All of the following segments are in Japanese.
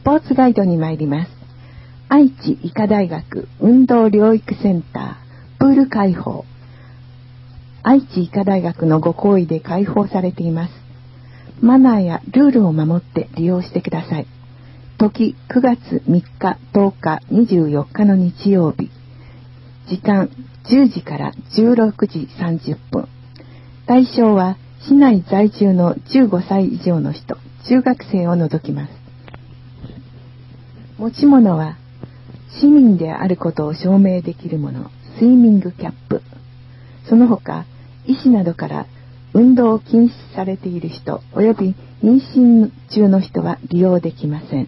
ポーツガイドに参ります。愛知医科大学運動療育センタープール開放。愛知医科大学のご厚意で開放されています。マナーやルールを守って利用してください。時9月3日、10日、24日の日曜日。時間10時から16時30分。対象は市内在住の15歳以上の人、中学生を除きます。持ち物は市民であることを証明できるもの、スイミングキャップ。その他、医師などから運動を禁止されている人および妊娠中の人は利用できません。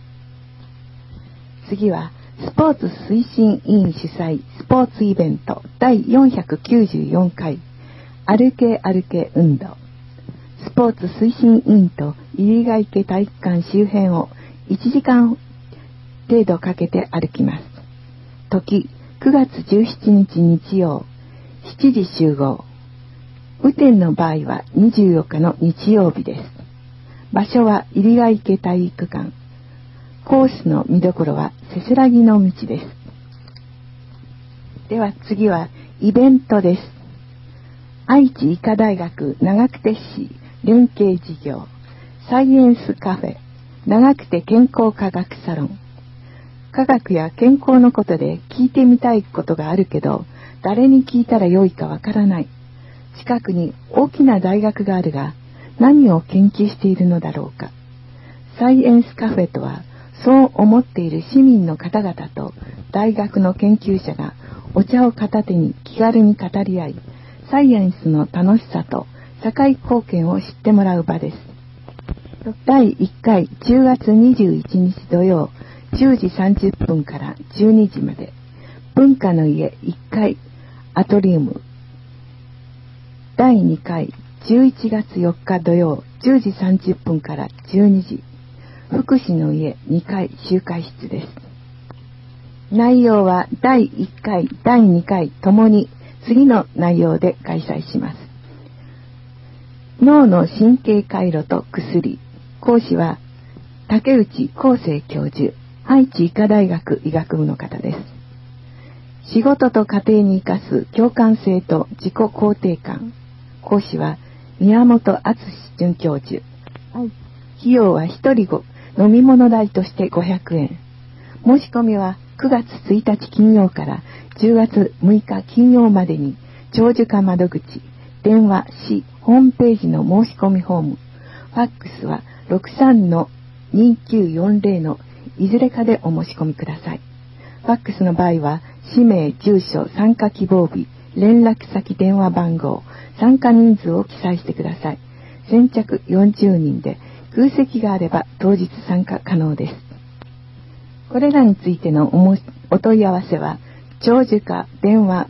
次はスポーツ推進委員主催スポーツイベント第494回歩け歩け運動。スポーツ推進委員と入ヶ池体育館周辺を1時間程度かけて歩きます。時9月17日日曜7時集合。雨天の場合は24日の日曜日です。場所は入ヶ池体育館。コースの見どころはせせらぎの道です。では次はイベントです。愛知医科大学長久手市連携事業サイエンスカフェ長久手健康科学サロン。科学や健康のことで聞いてみたいことがあるけど誰に聞いたらよいかわからない。近くに大きな大学があるが何を研究しているのだろうか。サイエンスカフェとはそう思っている市民の方々と大学の研究者がお茶を片手に気軽に語り合い、サイエンスの楽しさと社会貢献を知ってもらう場です。第1回10月21日土曜10時30分から12時まで、文化の家1階アトリウム。第2回11月4日土曜10時30分から12時、福祉の家2階集会室です。内容は第1回第2回ともに次の内容で開催します。脳の神経回路と薬。講師は竹内康生教授、愛知医科大学医学部の方です。仕事と家庭に生かす共感性と自己肯定感。講師は宮本敦准教授。費用は1人飲み物代として500円。申し込みは9月1日金曜から10月6日金曜までに長寿課窓口、電話、市ホームページの申し込みフォーム、ファックスは 63-2940 のいずれかでお申し込みください。ファックスの場合は氏名、住所、参加希望日、連絡先、電話番号、参加人数を記載してください。先着40人で空席があれば当日参加可能です。これらについてのお問い合わせは長寿課電話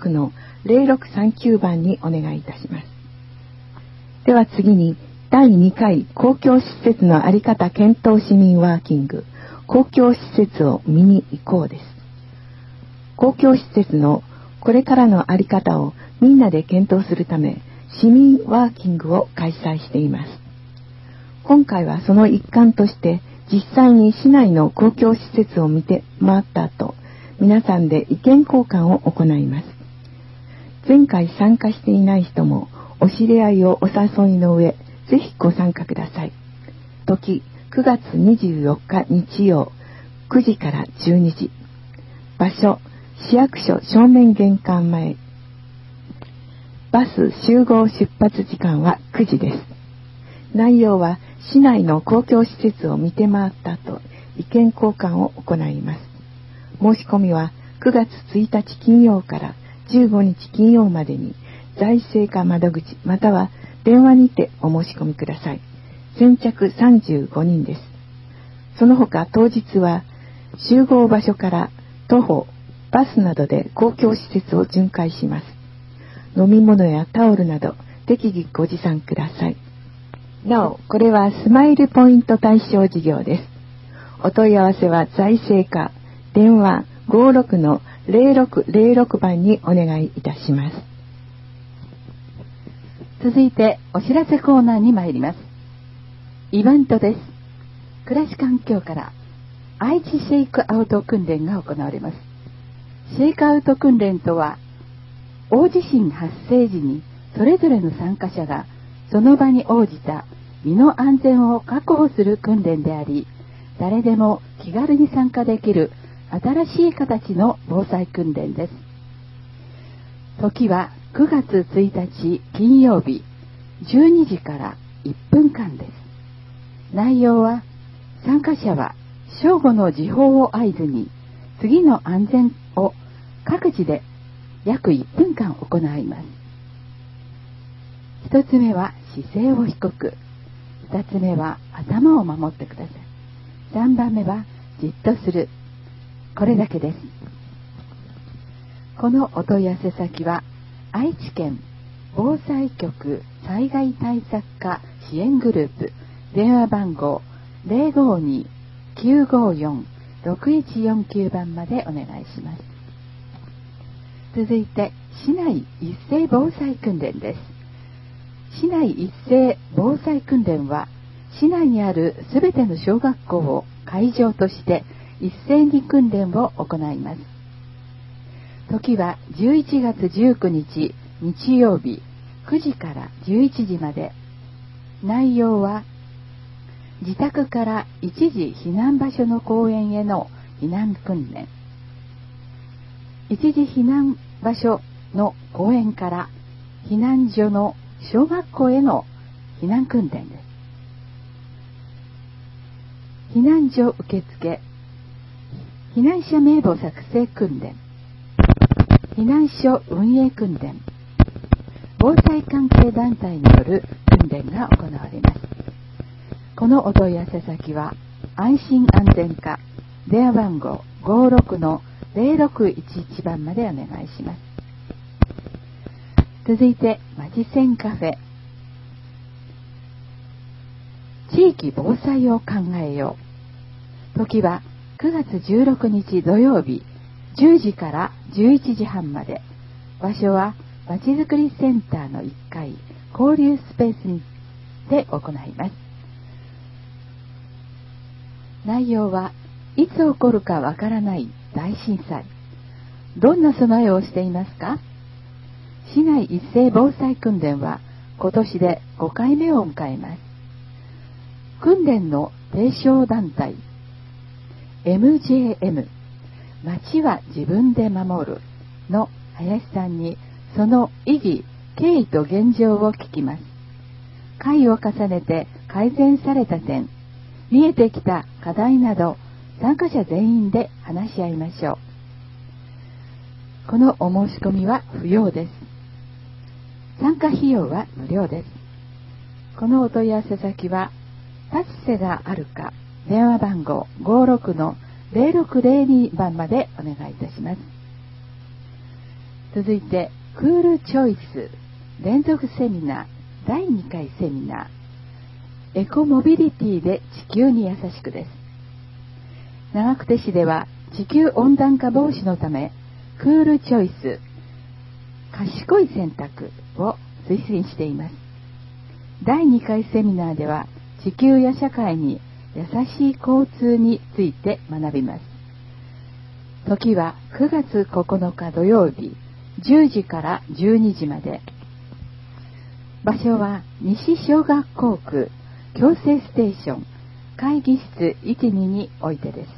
56-0639 番にお願いいたします。では次に第2回公共施設の在り方検討市民ワーキング、公共施設を見に行こうです。公共施設のこれからの在り方をみんなで検討するため市民ワーキングを開催しています。今回はその一環として実際に市内の公共施設を見て回った後、皆さんで意見交換を行います。前回参加していない人もお知り合いをお誘いの上、ぜひご参加ください。時9月24日日曜9時から12時。場所市役所正面玄関前。バス集合出発時間は9時です。内容は市内の公共施設を見て回った後、意見交換を行います。申し込みは9月1日金曜から15日金曜までに財政課窓口または電話にてお申し込みください。先着35人です。その他当日は集合場所から徒歩、バスなどで公共施設を巡回します。飲み物やタオルなど適宜ご持参ください。なお、これはスマイルポイント対象事業です。お問い合わせは財政課電話 56-0606 番にお願いいたします。 続いてお知らせコーナーに参ります。イベントです。 暮らし環境から愛知シェイクアウト訓練が行われます。シェイクアウト訓練とは、大地震発生時にそれぞれの参加者がその場に応じた身の安全を確保する訓練であり、誰でも気軽に参加できる新しい形の防災訓練です。時は9月1日金曜日12時から1分間です。内容は、参加者は正午の時報を合図に次の安全を各自で約1分間行います。1つ目は姿勢を低く、2つ目は頭を守ってください。3番目はじっとする。これだけです。このお問い合わせ先は愛知県防災局災害対策課支援グループ、電話番号 052-954-6149 番までお願いします。続いて市内一斉防災訓練です。市内一斉防災訓練は、市内にあるすべての小学校を会場として一斉に訓練を行います。時は11月19日日曜日9時から11時まで。内容は、自宅から一時避難場所の公園への避難訓練。一時避難場所の公園から避難所の小学校への避難訓練です。避難所受付、避難者名簿作成訓練、避難所運営訓練、防災関係団体による訓練が行われます。このお問い合わせ先は安心安全課、電話番号 56-0611 番までお願いします。続いてまちせんカフェ、地域防災を考えよう。時は9月16日土曜日10時から11時半まで。場所はまちづくりセンターの1階交流スペースで行います。内容は、いつ起こるかわからない大震災。どんな備えをしていますか？市内一斉防災訓練は今年で5回目を迎えます。訓練の提唱団体 MJM 町は自分で守るの林さんにその意義、経緯と現状を聞きます。会を重ねて改善された点、見えてきた課題など、参加者全員で話し合いましょう。このお申し込みは不要です。参加費用は無料です。このお問い合わせ先は、タッセがあるか、電話番号 56-0602 番までお願いいたします。続いて、クールチョイス連続セミナー第2回セミナー、エコモビリティで地球に優しくです。長久手市では地球温暖化防止のため、クールチョイス賢い選択を推進しています。第2回セミナーでは、地球や社会に優しい交通について学びます。時は9月9日土曜日10時から12時まで。場所は西小学校区共生ステーション会議室12においてです。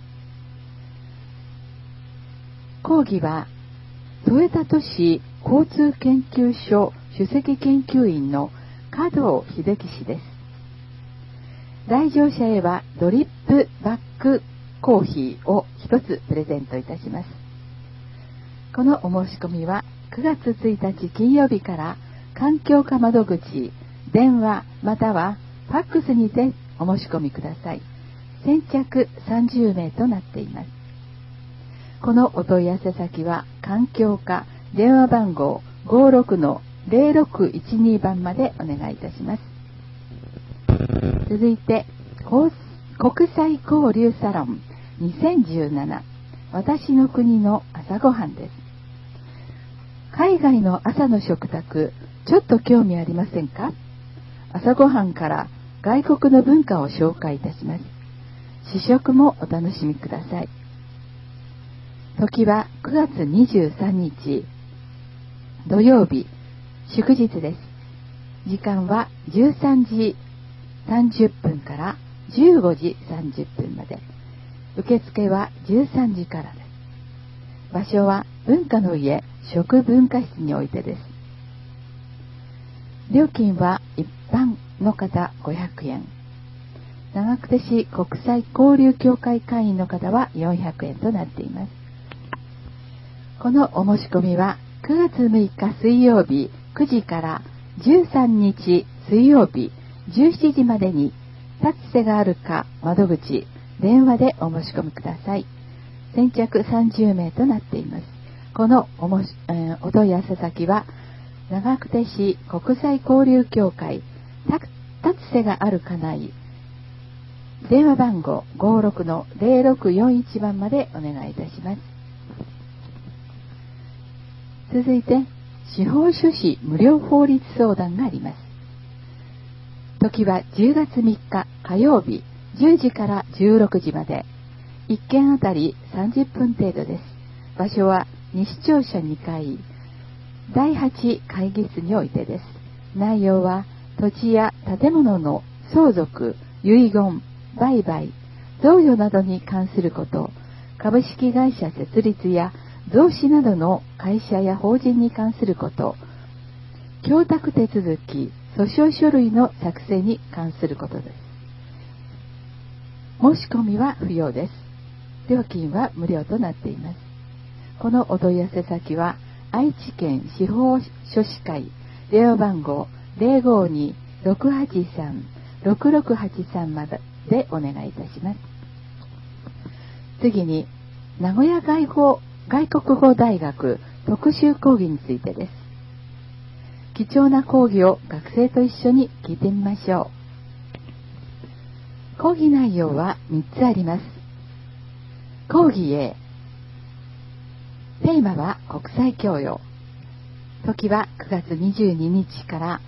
講義は添田都市交通研究所首席研究員の加藤秀樹氏です。来場者へはドリップバックコーヒーを一つプレゼントいたします。このお申し込みは9月1日金曜日から環境課窓口、電話またはファックスにてお申し込みください。先着30名となっています。このお問い合わせ先は環境課、電話番号 56-0612 番までお願いいたします。続いて国際交流サロン2017、私の国の朝ごはんです。海外の朝の食卓、ちょっと興味ありませんか？朝ごはんから外国の文化を紹介いたします。試食もお楽しみください。時は9月23日土曜日、祝日です。時間は13時30分から15時30分まで。受付は13時からです。場所は文化の家食文化室においてです。料金は一般の方500円。長久手市国際交流協会会員の方は400円となっています。このお申し込みは9月6日水曜日9時から13日水曜日17時までに立ち瀬があるか窓口電話でお申し込みください。先着30名となっています。このお問い合わせ先は長久手市国際交流協会立ち瀬があるか内電話番号 56-0641 番までお願いいたします。続いて司法書士無料法律相談があります。時は10月3日火曜日10時から16時まで。1件あたり30分程度です。場所は西庁舎2階第8会議室においてです。内容は土地や建物の相続、遺言、売買、贈与などに関すること、株式会社設立や増資などの会社や法人に関すること、供託手続き、訴訟書類の作成に関することです。申し込みは不要です。料金は無料となっています。このお問い合わせ先は愛知県司法書士会電話番号 052-683-6683 までお願いいたします。次に名古屋外国語大学特集講義についてです。貴重な講義を学生と一緒に聞いてみましょう。講義内容は3つあります。講義 A、テーマは国際教養。時は9月22日から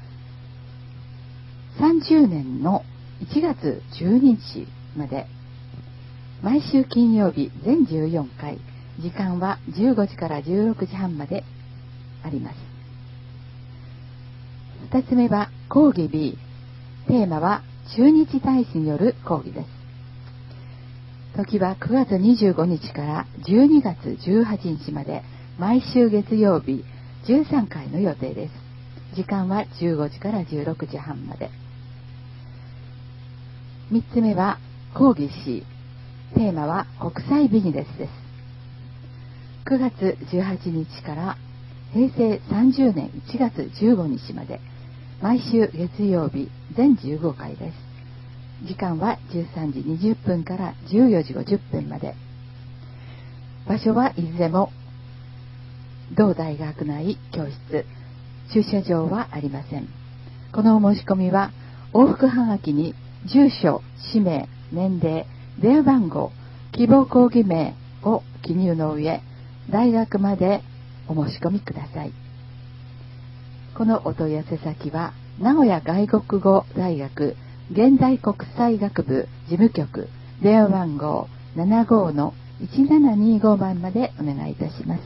30年の1月12日まで。毎週金曜日全14回。時間は15時から16時半まであります。2つ目は講義 B。テーマは駐日大使による講義です。時は9月25日から12月18日まで毎週月曜日13回の予定です。時間は15時から16時半まで。3つ目は講義 C。テーマは国際ビジネスです。9月18日から平成30年1月15日まで毎週月曜日全15回です。時間は13時20分から14時50分まで。場所はいずれも同大学内教室。駐車場はありません。このお申し込みは往復はがきに住所、氏名、年齢、電話番号、希望講義名を記入の上、大学までお申し込みください。このお問い合わせ先は名古屋外国語大学現代国際学部事務局電話番号 75-1725 番までお願いいたします。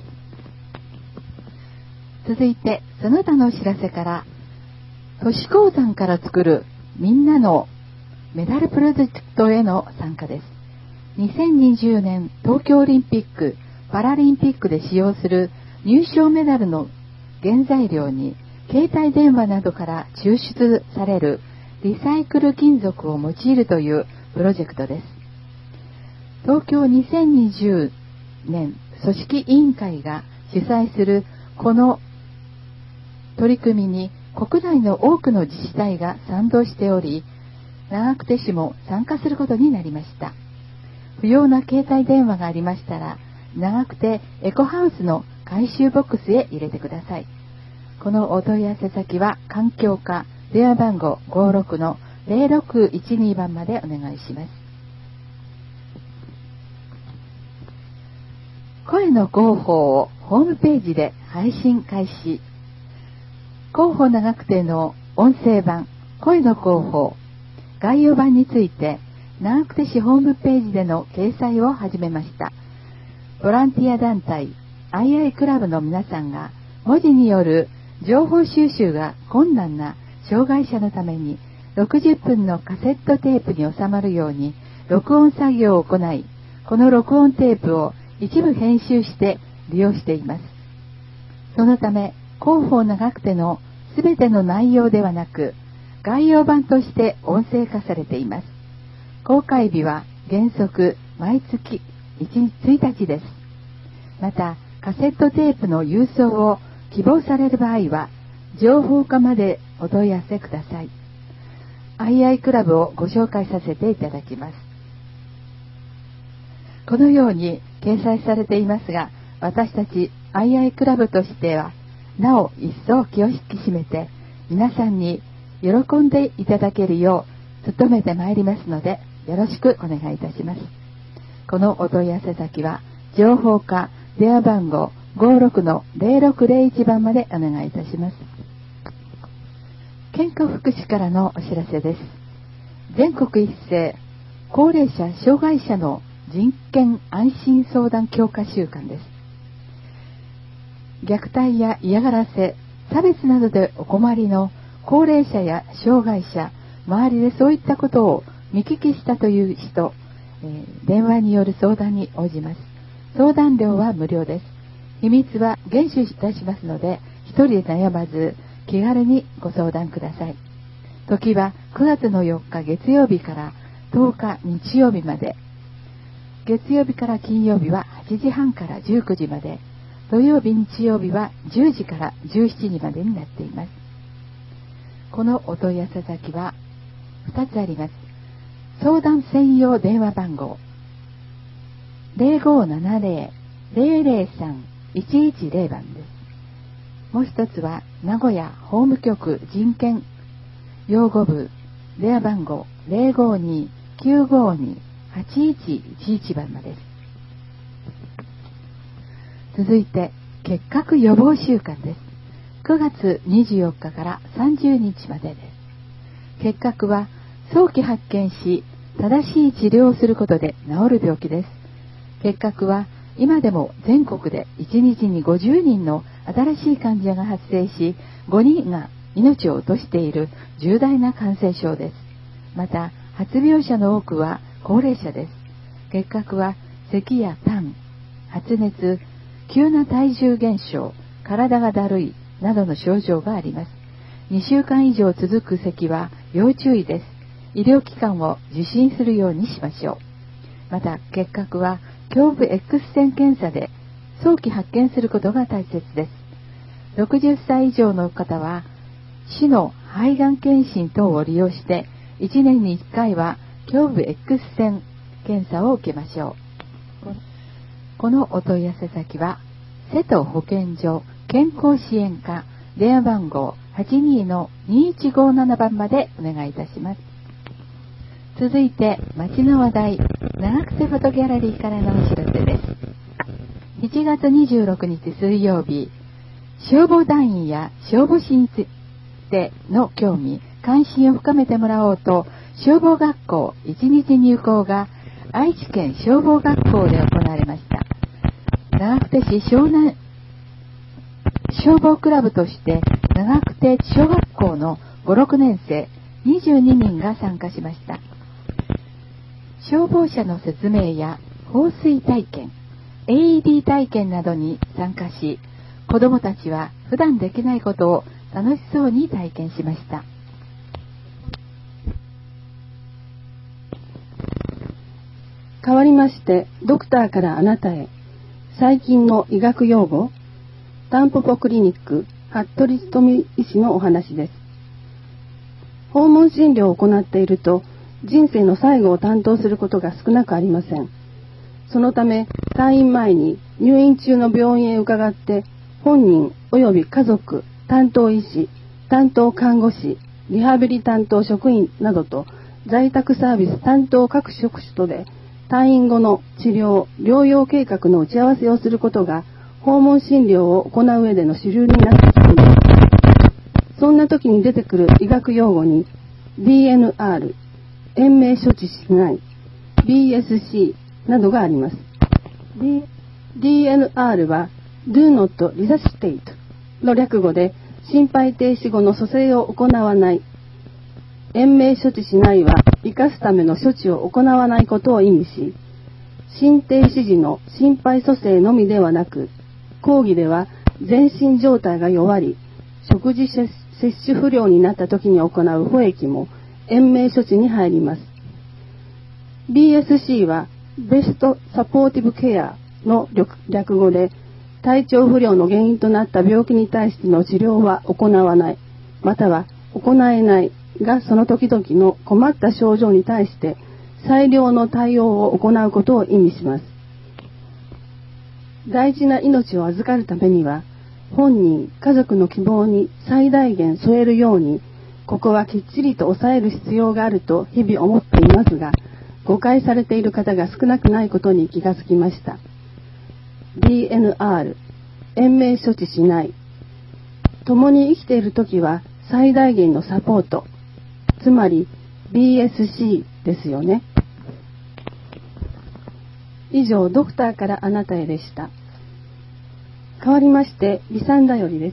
続いてその他のお知らせから、都市鉱山から作るみんなのメダルプロジェクトへの参加です。2020年東京オリンピック・パラリンピックで使用する入賞メダルの原材料に携帯電話などから抽出されるリサイクル金属を用いるというプロジェクトです。東京2020年組織委員会が主催するこの取り組みに国内の多くの自治体が賛同しており、長久手市も参加することになりました。不要な携帯電話がありましたら、長久手エコハウスの回収ボックスへ入れてください。このお問い合わせ先は環境課電話番号 56-0612 番までお願いします。声の広報をホームページで配信開始。広報長久手の音声版声の広報、 概要版について長久手市ホームページでの掲載を始めました。ボランティア団体 II クラブの皆さんが文字による情報収集が困難な障害者のために60分のカセットテープに収まるように録音作業を行い、この録音テープを一部編集して利用しています。そのため広報長久手のすべての内容ではなく、概要版として音声化されています。公開日は原則毎月1日です。またカセットテープの郵送を希望される場合は情報課までお問い合わせください。II クラブをご紹介させていただきます。このように掲載されていますが、私たち II クラブとしてはなお一層気を引き締めて皆さんに喜んでいただけるよう努めてまいりますので、よろしくお願いいたします。このお問い合わせ先は情報課電話番号 56-0601 番までお願いいたします。健康福祉からのお知らせです。全国一斉高齢者障害者の人権安心相談強化週間です。虐待や嫌がらせ、差別などでお困りの高齢者や障害者、周りでそういったことを見聞きしたという人、電話による相談に応じます。相談料は無料です。秘密は厳守いたしますので、一人で悩まず気軽にご相談ください。時は9月の4日月曜日から10日日曜日まで、月曜日から金曜日は8時半から19時まで、土曜日日曜日は10時から17時までになっています。このお問い合わせ先は2つあります。相談専用電話番号 0570-003-110 番です。もう一つは名古屋法務局人権擁護部電話番号 052-952-8111 番までです。続いて結核予防週間です。9月24日から30日までです。結核は早期発見し正しい治療をすることで治る病気です。結核は今でも全国で1日に50人の新しい患者が発生し、5人が命を落としている重大な感染症です。また発病者の多くは高齢者です。結核は咳や痰、発熱、急な体重減少、体がだるいなどの症状があります。2週間以上続く咳は要注意です。医療機関を受診するようにしましょう。また結核は胸部 X 線検査で早期発見することが大切です。60歳以上の方は市の肺がん検診等を利用して1年に1回は胸部 X 線検査を受けましょう。このお問い合わせ先は瀬戸保健所健康支援課電話番号 82-2157 番までお願いいたします。続いて町の話題、長久手フォトギャラリーからのお知らせです。7月26日水曜日、消防団員や消防士についての興味関心を深めてもらおうと、消防学校1日入校が愛知県消防学校で行われました。長久手市湘南消防クラブとして長久手小学校の5、6年生22人が参加しました。消防車の説明や放水体験、AED 体験などに参加し、子どもたちは普段できないことを楽しそうに体験しました。 変わりまして、ドクターからあなたへ。最近の医学用語、タンポポクリニック、服部瞳医師のお話です。訪問診療を行っていると、人生の最後を担当することが少なくありません。そのため、退院前に入院中の病院へ伺って、本人及び家族、担当医師、担当看護師、リハビリ担当職員などと在宅サービス担当各職種とで退院後の治療・療養計画の打ち合わせをすることが訪問診療を行う上での主流になってきています。そんな時に出てくる医学用語に DNR、 延命処置しない BSC などがあります。DNR は Do not resuscitate の略語で、心肺停止後の蘇生を行わない。延命処置しないは生かすための処置を行わないことを意味し、心停止時の心肺蘇生のみではなく、講義では全身状態が弱り、食事摂取不良になった時に行う補液も延命処置に入ります。BSC は Best Supportive Care の略語で、体調不良の原因となった病気に対しての治療は行わない、または行えないが、その時々の困った症状に対して最良の対応を行うことを意味します。大事な命を預かるためには、本人、家族の希望に最大限添えるように、ここはきっちりと抑える必要があると日々思っていますが、誤解されている方が少なくないことに気がつきました。DNR、延命処置しない。共に生きているときは最大限のサポート、つまり BSC ですよね。以上、ドクターからあなたへでした。代わりまして、離散だよりです。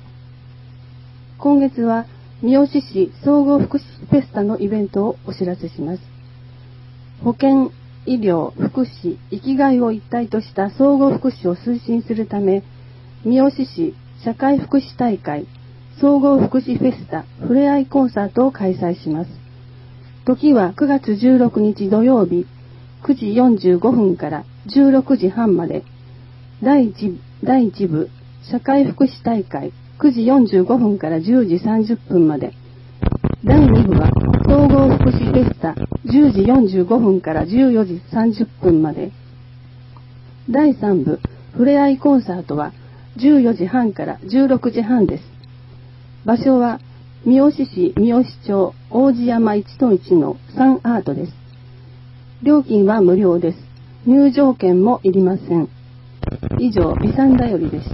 今月は三好市総合福祉フェスタのイベントをお知らせします。保健、医療、福祉、生きがいを一体とした総合福祉を推進するため、三好市社会福祉大会総合福祉フェスタふれあいコンサートを開催します。時は9月16日土曜日9時45分から16時半まで、第1部社会福祉大会9時45分から10時30分まで、第2部は総合福祉フェスタ10時45分から14時30分まで、第3部ふれあいコンサートは14時半から16時半です。場所は三好市三好町王子山 1-1 のサンアートです。料金は無料です。入場券もいりません。以上、離散だよりでした。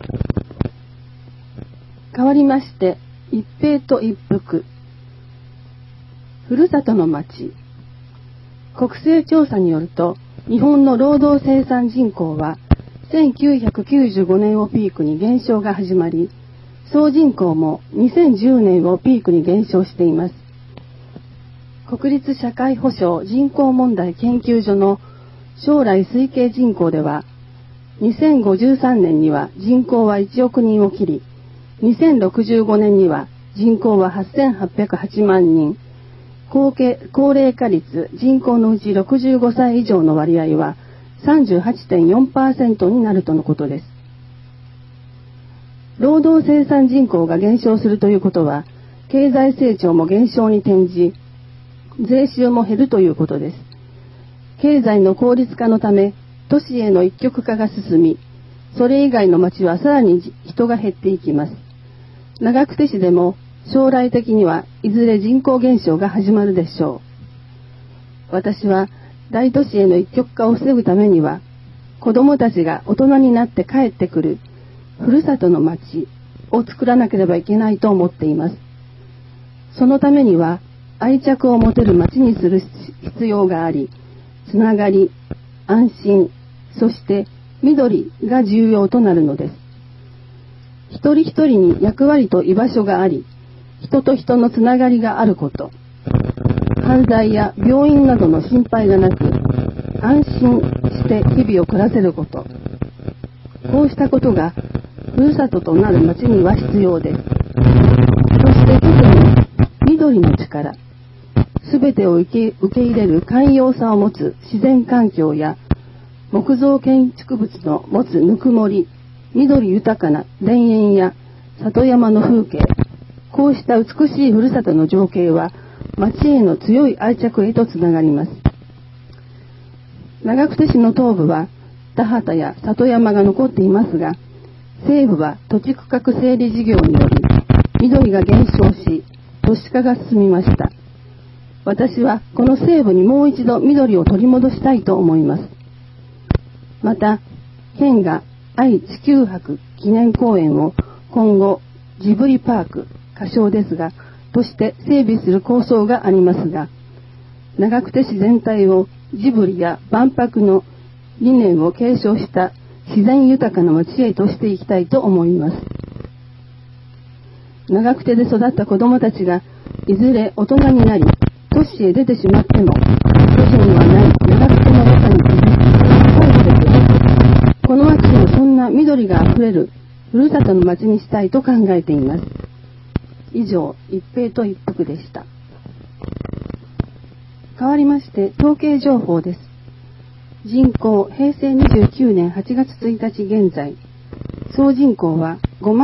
代わりまして、一平と一服。ふるさとの町。国勢調査によると、日本の労働生産人口は1995年をピークに減少が始まり、総人口も2010年をピークに減少しています。国立社会保障人口問題研究所の将来推計人口では、2053年には人口は1億人を切り、2065年には人口は8808万人、高齢化率人口のうち65歳以上の割合は 38.4% になるとのことです。労働生産人口が減少するということは、経済成長も減少に転じ、税収も減るということです。経済の効率化のため、都市への一極化が進み、それ以外の町はさらに人が減っていきます。長久手市でも将来的にはいずれ人口減少が始まるでしょう。私は大都市への一極化を防ぐためには、子どもたちが大人になって帰ってくるふるさとの町を作らなければいけないと思っています。そのためには愛着を持てる町にする必要があり、つながり、安心、そして緑が重要となるのです。一人一人に役割と居場所があり、人と人のつながりがあること、犯罪や病院などの心配がなく、安心して日々を暮らせること、こうしたことがふるさととなる町には必要です。そして特に緑の力、すべてを受け入れる寛容さを持つ自然環境や木造建築物の持つぬくもり、緑豊かな田園や里山の風景、こうした美しいふるさとの情景は町への強い愛着へとつながります。長久手市の東部は田畑や里山が残っていますが、西部は土地区画整理事業により緑が減少し、都市化が進みました。私はこの西部にもう一度緑を取り戻したいと思います。また、県が愛・地球博記念公園を今後ジブリパーク、仮称ですが、として整備する構想がありますが、 長久手市全体をジブリや万博の理念を継承した自然豊かな町へとしていきたいと思います。長久手で育った子どもたちがいずれ大人になり都市へ出てしまっても都市にはない長久手の中にこの町をそんな緑があふれるふるさとの町にしたいと考えています。以上、一平と一服でした。変わりまして統計情報です。人口平成29年8月1日現在、総人口は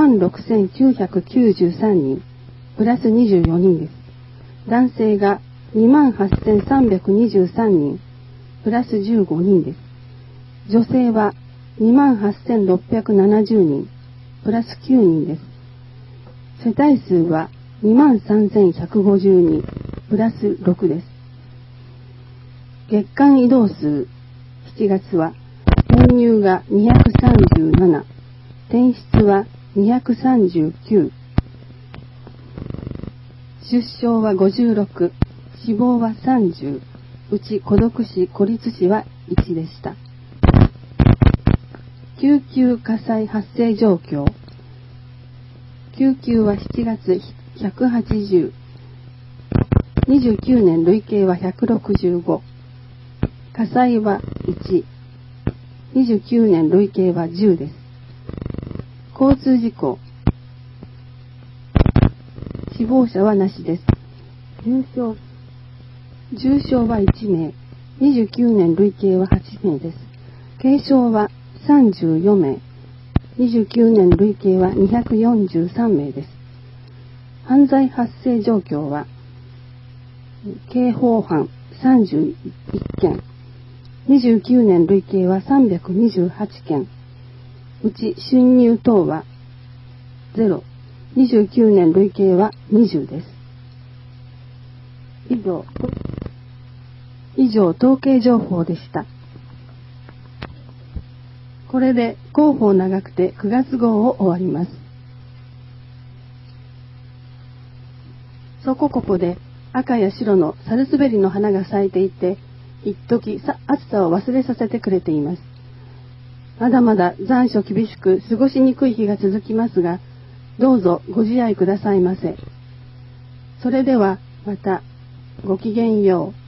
56,993 人、プラス24人です。男性が 28,323 人、プラス15人です。女性は 28,670 人、プラス9人です。世帯数は 23,152、プラス6です。月間移動数、7月は転入が237、転出は239、出生は56、死亡は30、うち孤独死・孤立死は1でした。救急火災発生状況。救急は7月180、29年累計は165、火災は1、29年累計は10です。交通事故。死亡者はなしです。重傷は1名、29年累計は8名です。軽傷は34名、29年累計は243名です。犯罪発生状況は、刑法犯31件、29年累計は328件、うち侵入等は0、29年累計は20です。以上統計情報でした。これで広報長くて9月号を終わります。そこここで赤や白のサルスベリの花が咲いていて、一時暑さを忘れさせてくれています。まだまだ残暑厳しく過ごしにくい日が続きますが、どうぞご自愛くださいませ。それではまたごきげんよう。